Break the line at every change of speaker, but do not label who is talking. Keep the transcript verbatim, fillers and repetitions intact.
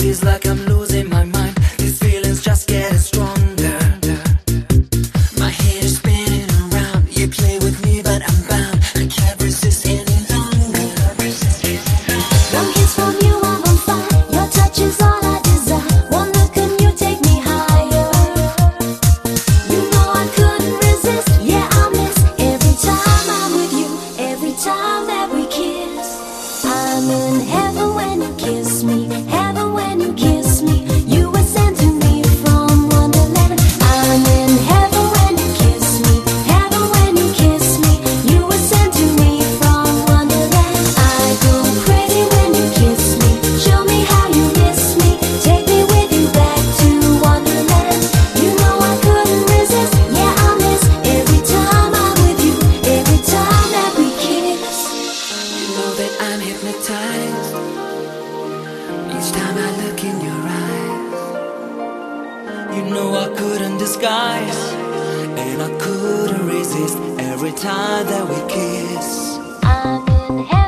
feels like I'm losing my mind. These feelings just getting stronger. My head is spinning around. You play with me, but I'm bound. I can't resist any longer.
One kiss from you, I'm on fire. Your touch is all I desire. One look and you take me higher. You know I couldn't resist. Yeah, I miss every time I'm with you. Every time that we kiss, I'm in heaven when you kiss me. Heaven when you kiss me. You were sent to me from Wonderland. I'm in heaven when you kiss me. Heaven when you kiss me. You were sent to me from Wonderland. I go crazy when you kiss me. Show me how you miss me. Take me with you back to Wonderland. You know I couldn't resist. Yeah, I miss every time I'm with you. Every time that we kiss.
You know that I'm hypnotized each time I look in your eyes. You know I couldn't disguise, and I couldn't resist every time that we kiss.
I'm in heaven.